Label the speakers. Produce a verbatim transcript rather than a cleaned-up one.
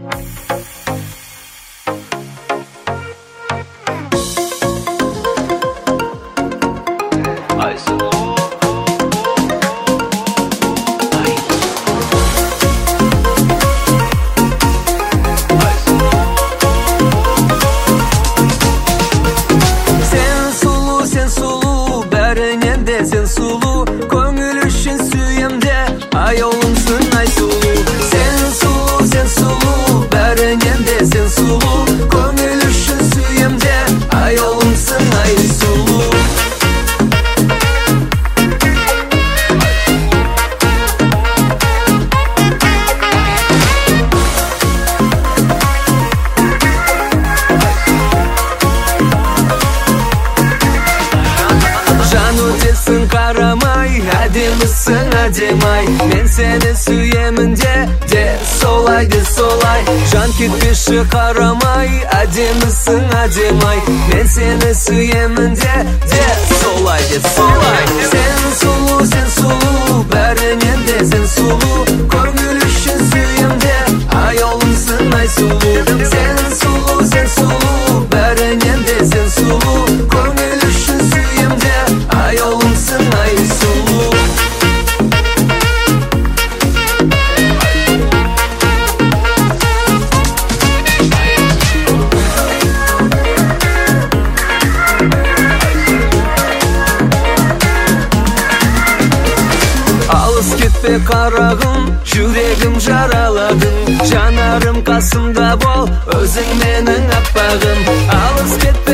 Speaker 1: Sen sulu, көңіл үшін сүйемде, айолымсың ай сұлу. Sen sulu, sen sulu, бәрінен де сен сұлу, көңіл үшін сүйемде, айолымсың ай сұлу. Өтесің қарамай, әдемісің әдемай, мен сені сүйемін де, де солай, де солай. Жан кетпеші қарамай, әдемісің әдемай, мен сені сүйемін де, де солай, де солай. Сен сұлу, сен сұлу, бәрінен де сен сұлу, көңіл үшін сүйемде, айолымсың ай сұлу. Сен сұлу, сен сұлу, бәрінен де сен сұлу, көңіл үшін сүйемде, айолымсың ай сұлу. Алыс кетпе қарағым, жүрегім жараладың, жанарым қасымда бол, өзің менің аппағым. Алыс кетпе